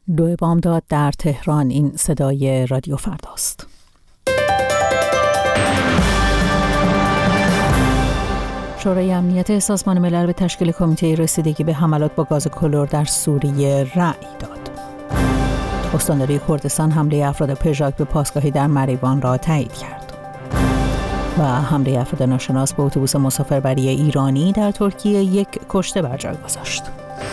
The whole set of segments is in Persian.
2 بامداد در تهران. این صدای رادیو فرداست. شورای امنیت سازمان ملل به تشکیل کمیته رسیدگی به حملات با گاز کلور در سوریه رأی داد. استانداری کردستان حمله افراد پژاک به پاسگاهی در مریوان را تایید کرد. و حمله افراد ناشناس به اتوبوس مسافربری ایرانی در ترکیه 1 کشته بر جای گذاشت.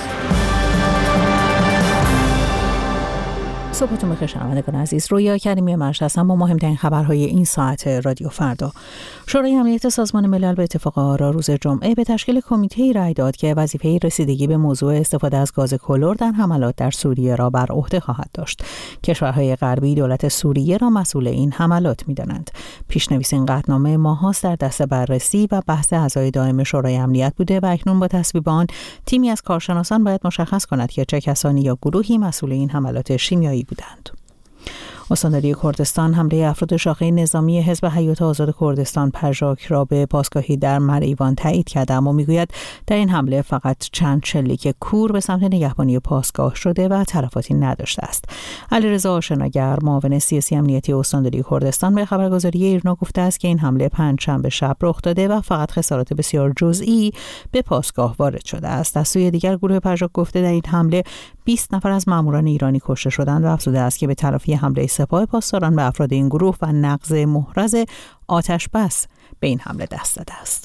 صبحتون بخیر شنوندگان عزیز. رویا کریمی مرش هستم با مهمترین خبرهای این ساعت رادیو فردا. شورای امنیت سازمان ملل به اتفاق آرا روز جمعه به تشکیل کمیته‌ای رأی داد که وظیفه رسیدگی به موضوع استفاده از گاز کلور در حملات در سوریه را بر عهده خواهد داشت. کشورهای غربی دولت سوریه را مسئول این حملات می‌دانند. پیش‌نویس این قطعنامه ماهاست در دست بررسی و بحث اعضای دائم شورای امنیت بوده و اکنون با تصویب آن تیمی از کارشناسان باید مشخص کند که چه کسانی یا گروهی مسئول این حملات شیمیایی بودند. استانداری کردستان حمله افراد شاخه نظامی حزب حیات آزاد کردستان پژاک را به پاسگاهی در مریوان تایید کرده، اما میگوید در این حمله فقط چند شلیک کور به سمت نگهبانی پاسگاه شده و تلفاتی نداشته است. علیرضا آشناگر معاون سیاسی امنیتی استانداری کردستان به خبرگزاری ایرنا گفته است که این حمله پنجشنبه شب رخ داده و فقط خسارات بسیار جزئی به پاسگاه وارد شده است. از سوی دیگر گروه پژاک گفته در این حمله 20 نفر از ماموران ایرانی کشته شدند و افزوده است که به تلافی حمله سپاه پاسداران به افراد این گروه و نقض محرز آتش بس به این حمله دست داده است.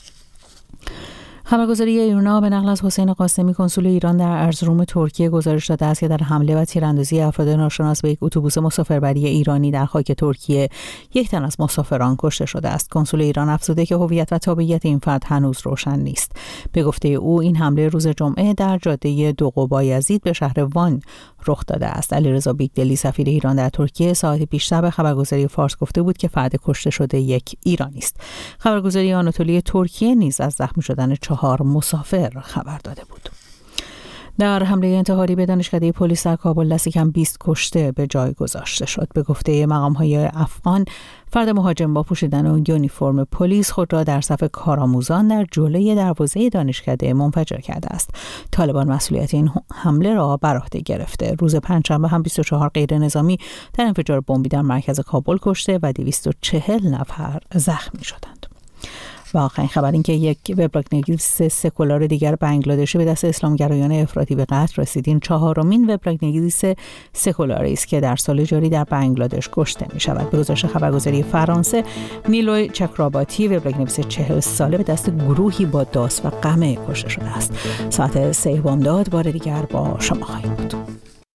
خبرگزاری ایرنا به نقل از حسین قاسمی کنسول ایران در ارزروم ترکیه گزارش داده است که در حمله و تیراندازی افراد ناشناس به یک اتوبوس مسافربری ایرانی در خاک ترکیه 1 تن از مسافران کشته شده است. کنسول ایران افزوده که هویت و تابعیت این فرد هنوز روشن نیست. به گفته او این حمله روز جمعه در جاده دوقو بایزید به شهر وان رخ داده است. علیرضا بیگدلی سفیر ایران در ترکیه ساعتی پیشتر به خبرگزاری فارس گفته بود که فرد کشته شده یک ایرانی است. خبرگزاری آناتولی ترکیه نیز از زخمی شدن 4 مسافر خبر داده بود. در حمله انتحاری به دانشکده پلیس در کابل دست کم 20 کشته به جای گذاشته شد. به گفته مقام‌های افغان، فرد مهاجم با پوشیدن یونیفرم پلیس خود را در صف کارآموزان در جلوی دروازه دانشکده منفجر کرده است. طالبان مسئولیت این حمله را بر عهده گرفته. روز پنجشنبه هم 24 غیر نظامی در انفجار بمبی در مرکز کابل کشته و 240 نفر زخمی شدند. و آخرین خبر این که یک وبلاگ‌نویس سکولار دیگر بنگلادشی به دست اسلامگرایان افراطی به قتل رسید. این 4مین وبلاگ‌نویس سکولاری است که در سال جاری در بنگلادش کشته می شود. به گزارش خبرگزاری فرانسه، نیلوی چکراباتی وبلاگ‌نویس 40 ساله به دست گروهی با داس و قمع کشته شده است. ساعت 3 بامداد بار دیگر با شما خواهیم بود.